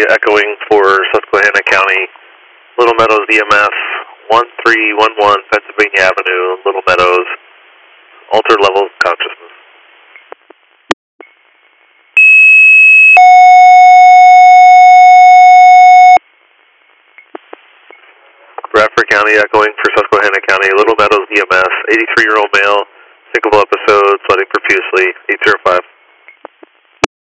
echoing for Susquehanna County, Little Meadows EMS, 1311 Pennsylvania Avenue, Little Meadows, altered levels of consciousness. Bradford County echoing for Susquehanna County, Little Meadows EMS, 83-year-old male, syncopal episode, flooding profusely, 805.